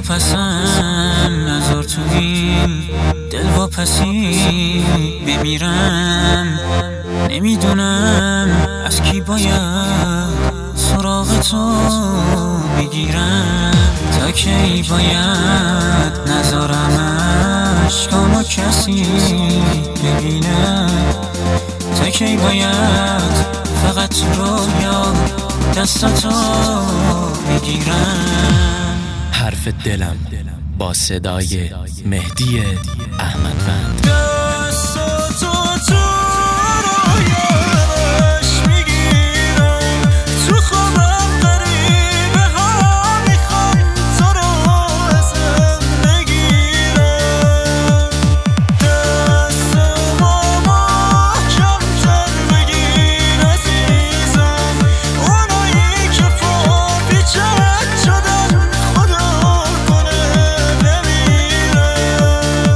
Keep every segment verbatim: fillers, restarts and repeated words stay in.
واپسم نذار تو این دل واپسی بمیرم. نمیدونم از کی باید سراغ تو بگیرم. تا کی باید نذارم اشکامو کسی ببینه. تا کی باید فقط رویا دستاتو بگیرم. حرف دلم با صدای مهدی احمدوند. دستاتو تو رویاش میگیرم، تو خوابم غریبه ها میخوان تو رو ازم بگیرم. دستمو محکم‌تر بگیر عزیزم، اونایی که پا پیچک شدن خدا کنه بمیرم.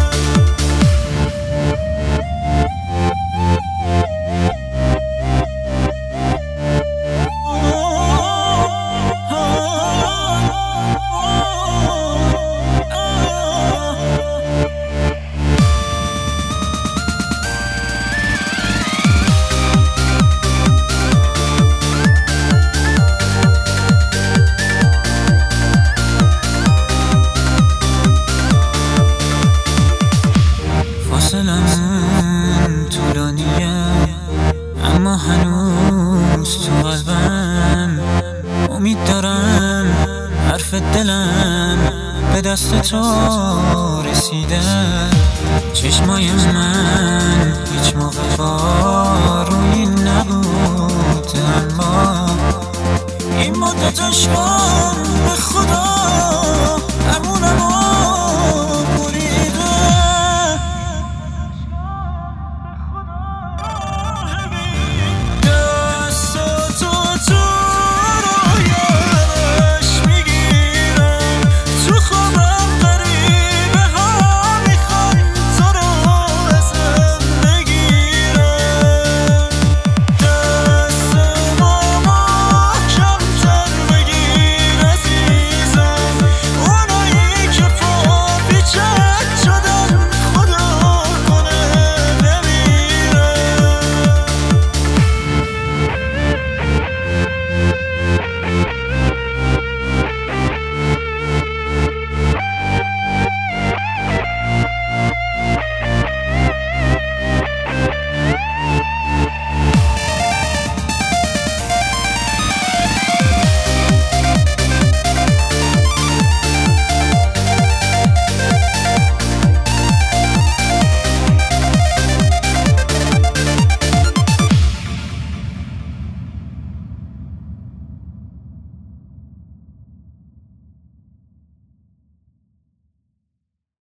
فاصلمون طولانیه اما هنوز تو قلبم. امید دارم حرف دلم به دست تو رسیده. چشمای من هیچ موقع بارویی نبود، اما این مدت عشقم به خدا